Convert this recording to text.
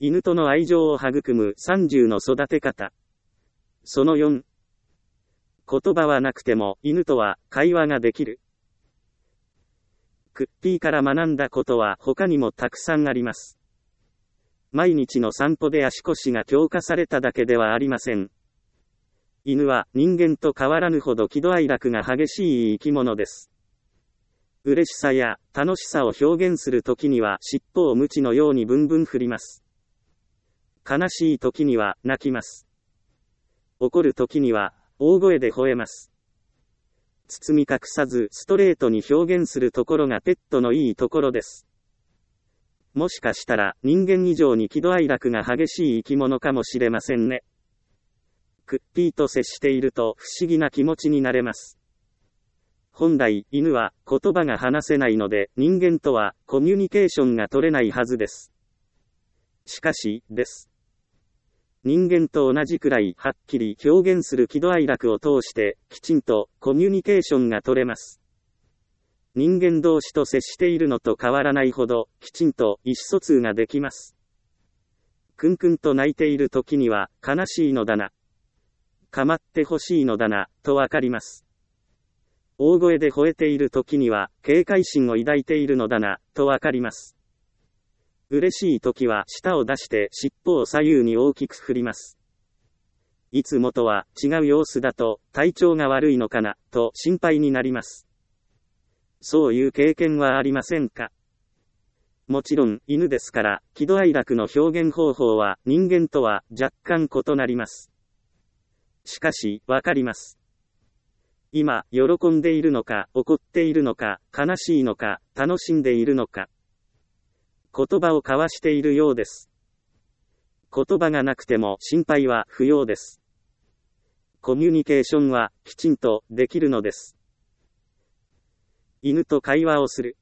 犬との愛情を育む30の育て方。その4。言葉はなくても犬とは会話ができる。クッピーから学んだことは他にもたくさんあります。毎日の散歩で足腰が強化されただけではありません。犬は人間と変わらぬほど喜怒哀楽が激しい生き物です。嬉しさや楽しさを表現するときには尻尾を鞭のようにブンブン振ります。悲しいときには泣きます。怒るときには大声で吠えます。包み隠さずストレートに表現するところがペットのいいところです。もしかしたら人間以上に喜怒哀楽が激しい生き物かもしれませんね。クッピーと接していると不思議な気持ちになれます。本来、犬は言葉が話せないので人間とはコミュニケーションが取れないはずです。しかし、です。人間と同じくらいはっきり表現する喜怒哀楽を通してきちんとコミュニケーションが取れます。人間同士と接しているのと変わらないほどきちんと意思疎通ができます。クンクンと泣いている時には悲しいのだな。構ってほしいのだな、とわかります。大声で吠えている時には警戒心を抱いているのだな、とわかります。嬉しい時は舌を出して尻尾を左右に大きく振ります。いつもとは違う様子だと体調が悪いのかな、と心配になります。そういう経験はありませんか？もちろん犬ですから喜怒哀楽の表現方法は人間とは若干異なります。しかしわかります。今喜んでいるのか怒っているのか悲しいのか楽しんでいるのか、言葉を交わしているようです。言葉がなくても心配は不要です。コミュニケーションはきちんとできるのです。犬と会話をする。